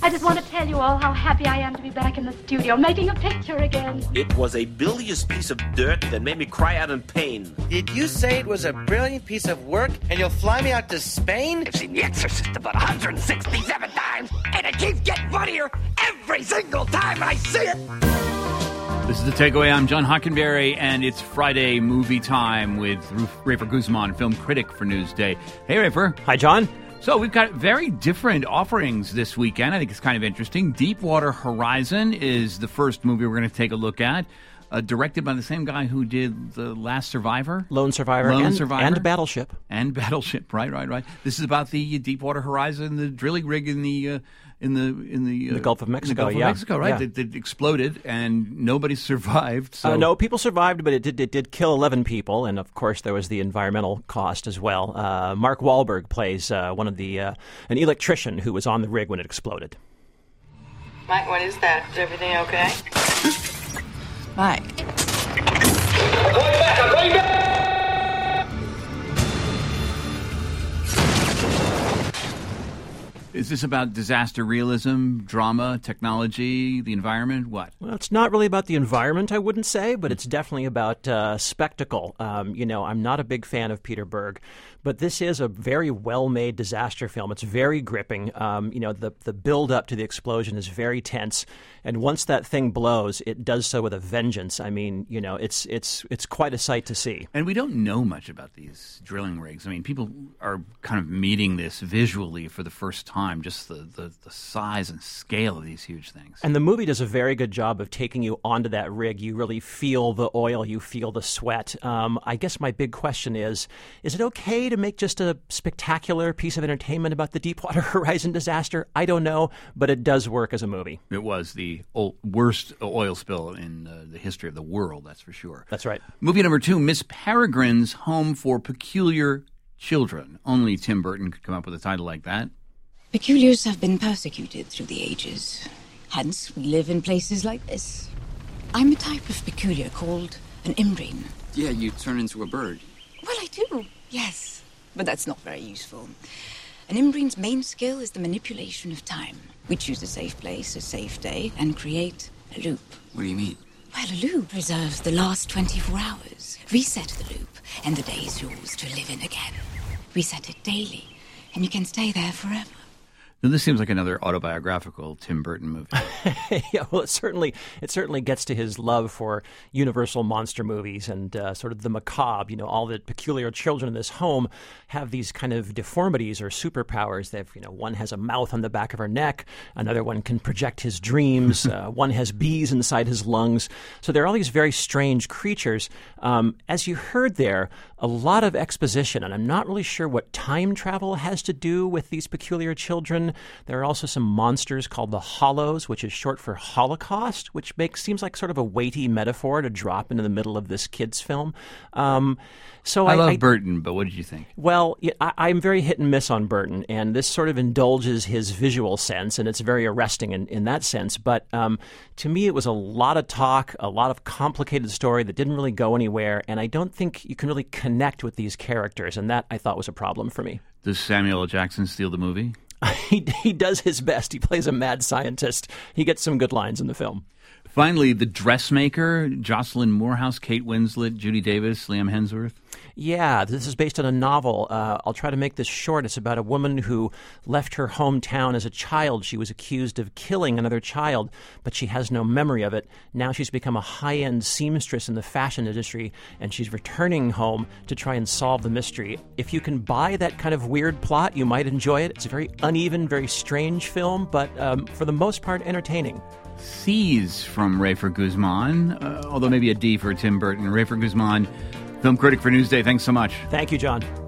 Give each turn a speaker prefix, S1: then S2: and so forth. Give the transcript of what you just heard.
S1: I just want to tell you all how happy I am to be back in the studio, making a picture again.
S2: It was a bilious piece of dirt that made me cry out in pain.
S3: Did you say it was a brilliant piece of work and you'll fly me out to Spain?
S4: I've seen The Exorcist about 167 times, and it keeps getting funnier every single time I see it.
S5: This is The Takeaway. I'm John Hockenberry, and it's Friday movie time with Rafer Guzman, film critic for Newsday. Hey, Rafer.
S6: Hi, John.
S5: So we've got very different offerings this weekend. I think it's kind of interesting. Deepwater Horizon is the first movie we're going to take a look at, directed by the same guy who did The Last Survivor.
S6: Lone Survivor. And Battleship.
S5: And Battleship, right. This is about the Deepwater Horizon, the drilling rig in the
S6: Gulf of Mexico.
S5: Gulf of Mexico, right?
S6: Yeah.
S5: That exploded, and nobody survived. So.
S6: No, people survived, but it did kill 11 people, and of course there was the environmental cost as well. Mark Wahlberg plays one of an electrician who was on the rig when it exploded.
S7: Mike, what is that? Is everything okay?
S8: Mike.
S4: I'm going back!
S5: Is this about disaster realism, drama, technology, the environment? What?
S6: Well, it's not really about the environment, I wouldn't say, but it's definitely about spectacle. I'm not a big fan of Peter Berg, but this is a very well-made disaster film. It's very gripping. The build-up to the explosion is very tense, and once that thing blows, it does so with a vengeance. I mean, it's quite a sight to see.
S5: And we don't know much about these drilling rigs. I mean, people are kind of meeting this visually for the first time. Just the size and scale of these huge things.
S6: And the movie does a very good job of taking you onto that rig. You really feel the oil, you feel the sweat. I guess my big question is it okay to make just a spectacular piece of entertainment about the Deepwater Horizon disaster? I don't know, but it does work as a movie.
S5: It was the worst oil spill in the history of the world, that's for sure.
S6: That's right.
S5: Movie number 2, Miss Peregrine's Home for Peculiar Children. Only Tim Burton could come up with a title like that.
S8: Peculiars have been persecuted through the ages. Hence, we live in places like this. I'm a type of peculiar called an imbrine.
S9: Yeah, you turn into a bird.
S8: Well, I do, yes. But that's not very useful. An imbrine's main skill is the manipulation of time. We choose a safe place, a safe day, and create a loop.
S9: What do you mean?
S8: Well, a loop preserves the last 24 hours. Reset the loop, and the day is yours to live in again. Reset it daily, and you can stay there forever.
S5: Now, this seems like another autobiographical Tim Burton movie.
S6: Yeah, well, it certainly gets to his love for Universal monster movies and sort of the macabre. All the peculiar children in this home have these kind of deformities or superpowers. They've, one has a mouth on the back of her neck, another one can project his dreams, one has bees inside his lungs. So there are all these very strange creatures. As you heard there, a lot of exposition, and I'm not really sure what time travel has to do with these peculiar children. There are also some monsters called the Hollows, which is short for Holocaust, which seems like sort of a weighty metaphor to drop into the middle of this kid's film. So
S5: I love Burton, but what did you think?
S6: Well, I'm very hit and miss on Burton, and this sort of indulges his visual sense, and it's very arresting in that sense. But to me, it was a lot of talk, a lot of complicated story that didn't really go anywhere, and I don't think you can really connect with these characters, and that I thought was a problem for me.
S5: Does Samuel L. Jackson steal the movie?
S6: He does his best. He plays a mad scientist. He gets some good lines in the film.
S5: Finally, The Dressmaker, Jocelyn Moorhouse, Kate Winslet, Judy Davis, Liam Hemsworth.
S6: Yeah, this is based on a novel. I'll try to make this short. It's about a woman who left her hometown as a child. She was accused of killing another child, but she has no memory of it. Now she's become a high-end seamstress in the fashion industry, and she's returning home to try and solve the mystery. If you can buy that kind of weird plot, you might enjoy it. It's a very uneven, very strange film, but for the most part, entertaining.
S5: C's from Rafer Guzman, although maybe a D for Tim Burton. Rafer Guzman, film critic for Newsday. Thanks so much.
S6: Thank you, John.